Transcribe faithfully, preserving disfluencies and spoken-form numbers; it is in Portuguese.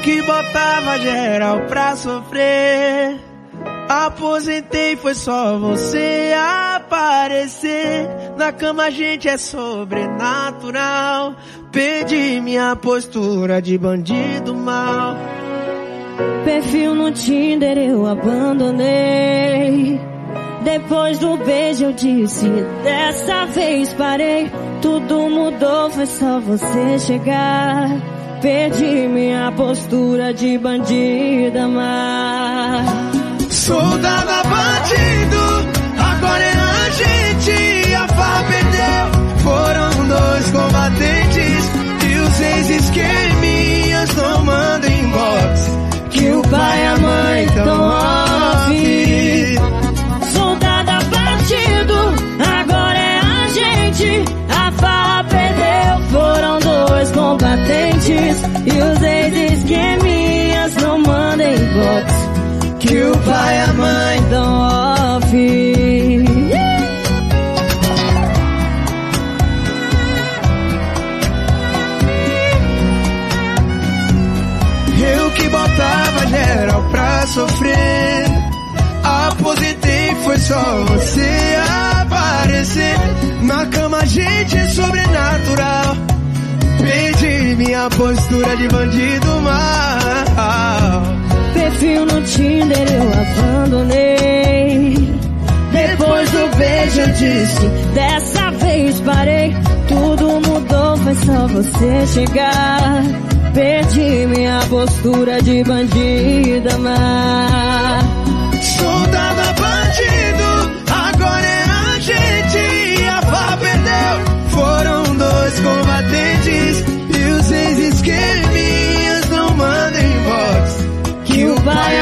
que botava geral pra sofrer. Aposentei, foi só você aparecer. Na cama a gente é sobrenatural. Perdi minha postura de bandido mal. Perfil no Tinder eu abandonei. Depois do beijo eu disse, dessa vez parei. Tudo mudou, foi só você chegar. Perdi minha postura de bandida má. Soldado bandido, agora é a gente. A farra perdeu, foram dois combatentes. E os ex-esqueminhas não mandam inbox, que o pai e a mãe tão off. Soldado abatido, agora é a gente. A farra perdeu, foram dois combatentes. E os ex-esqueminhas não mandam inbox, que o pai e a mãe tão off. Eu que botava geral pra sofrer. Aposentei, foi só você aparecer. Na cama a gente é sobrenatural. Perdi minha postura de bandido mal. Perfil no Tinder eu abandonei. Depois do beijo eu disse, dessa vez parei. Tudo mudou, foi só você chegar. Perdi minha postura de bandida má. Soldado bandido, agora é a gente. A farra perdeu, foram dois combatentes. E os ex-esqueminhas não mandam inbox, que o pai